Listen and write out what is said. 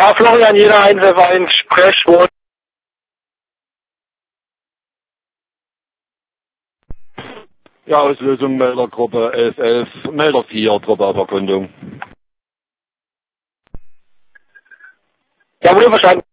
Ja, Florian, jeder Einser ein Sprechwort. Ja, Auslösung Meldergruppe 1111, Melder 4, Trupperüberkundung. Ja, wurde verstanden.